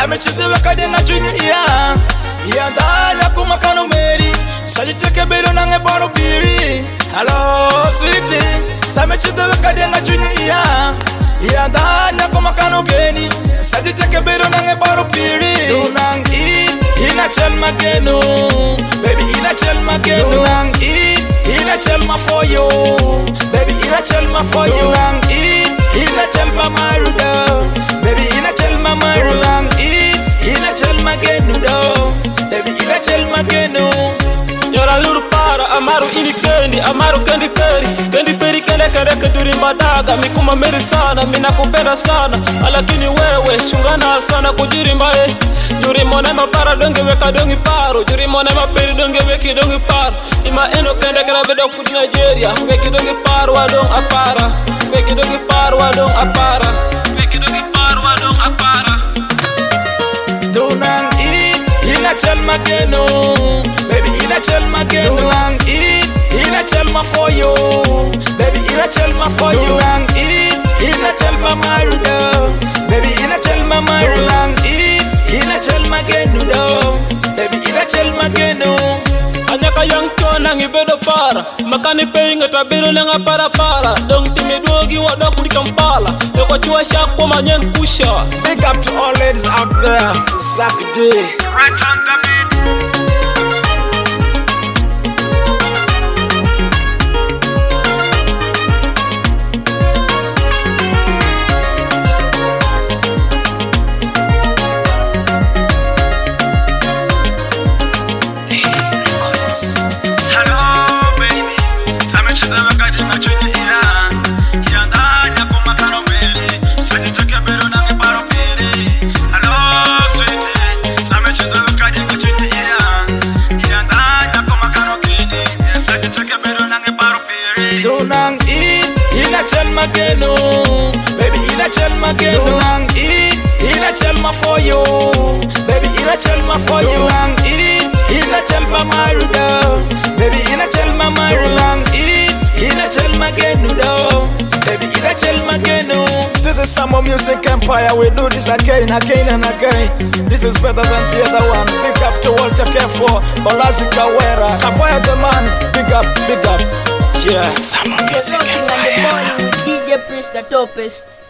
Same chizi weka denga chini iya. Iya danya kumakano meri. Saji cheke bero nange baro biri. Hello sweetie. Same chizi weka denga chini iya. Iya danya kumakano geni. Saji cheke bero nange baro biri. Dunang eat. Ina chel mageno. Baby ina chel mageno. Dunang eat. Ina chel ma for you. Baby ina chel ma for you. Dunang eat. Ina chel ma maruda. Baby ina chel ma marulang eat. Ina chel mageno do. Baby ina chel mageno. Yora luru para amaru ini kendi, amaru kendi peri. Kendi peri kende kende keduri madaga. Mikuma meri sana, mina kupenda sana. Alakini wewe, shungana sana kujiri mbae. Juri mone mapara donge weka dongi paru. Juri mone maperi donge weki dongi paru. Ima eno kende kende bedo kudi Nigeria. Weki dongi paru wadong apara. Weki dongi paru wadong apara. Weki dongi paru wadong apara. Dunang eat, ina chel mageno. Baby ina chel mageno. Dunang eat, ina chel ma for you. Baby ina chel ma for you. Dunang eat, ina chel ma maruda. Baby ina chel ma maruda. Dunang eat, ina chel mageno do. Baby ina chel mageno. Anyaka yang tua nangi bedo para. Makani pay ngata biro lenga para para. Dong timi dogi wada kuri Kampala. Yoko chua shako manyen kusha. Big up to all ladies out there. Sakdi. Right on the beat. Dunang eat, ina chel mageno. Baby ina chel mageno. Dunang eat, ina chel ma for you. Baby ina chel ma for you. Dunang eat, ina chel ma maruda. Baby ina chel ma maruda. Dunang eat, ina chel mageno do. Baby ina chel mageno. This is Samo Music Empire. We do this again and again. This is better than the other one. Big up to Walter K4, Bolazi Kawera, Kapoya the man. Big up, big up. Yeah, Samo Music Empire. DJ Prince the dopest.